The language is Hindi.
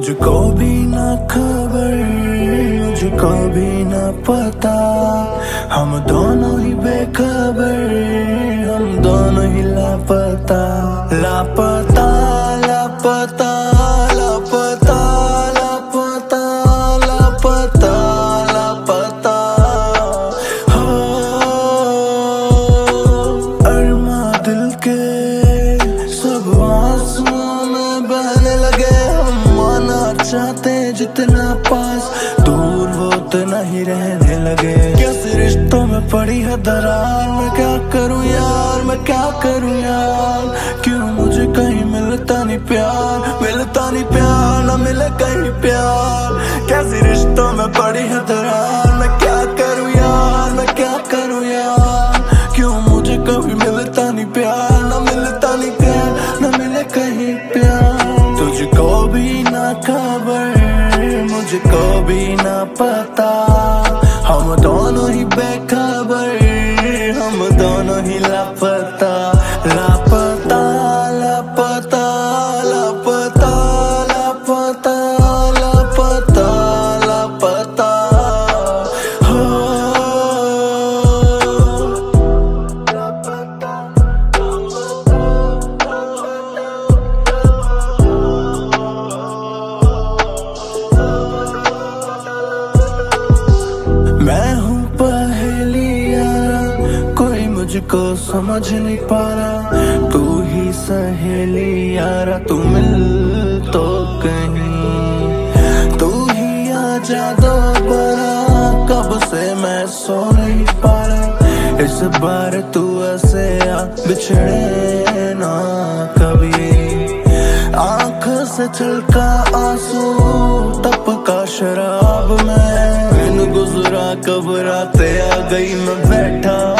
तुझको भी ना खबर, मुझको भी ना पता, हम दोनों ही बेखबर, हम दोनों ही लापता, लापता लापता लापता लापता लापता लापता हो। अरमा दिल के सब आंसुओं में बहने लगे, हम माना चाहते जितना पास, दूर वो उतना ही रहने लगे। कैसे रिश्तों में पड़ी है दरार, मैं क्या करूं यार, मैं क्या करूं यार, क्यों मुझे कहीं मिलता नहीं प्यार, मिलता नहीं प्यार, ना मिले कहीं प्यार। कैसे रिश्तों में पड़ी है दरार, मैं क्या करूं यार, मैं क्या करूं यार, क्यों मुझे कभी मिलता नहीं प्यार, ना मिलता नहीं प्यार, ना मिले कहीं प्यार। तुझको भी ना खबर, मुझको भी ना पता, हम दोनों ही बेखबर, हम दोनों ही लापता, लापता लापता लापता लापता लापता लापता हो। मैं हूँ पहेली यारा, कोई मुझको समझ नहीं पा रहा, तू ही सहेली यारा, तू मिल तो कहीं, तू ही आ जा दोबारा, कब से मैं सो नहीं पा रहा, इस बार तू ऐसे आ, बिछड़े ना कभी। आँख से छलका आंसू, टपका शराब में, दिन गुजरा कब रातें आ गई, मैं बैठा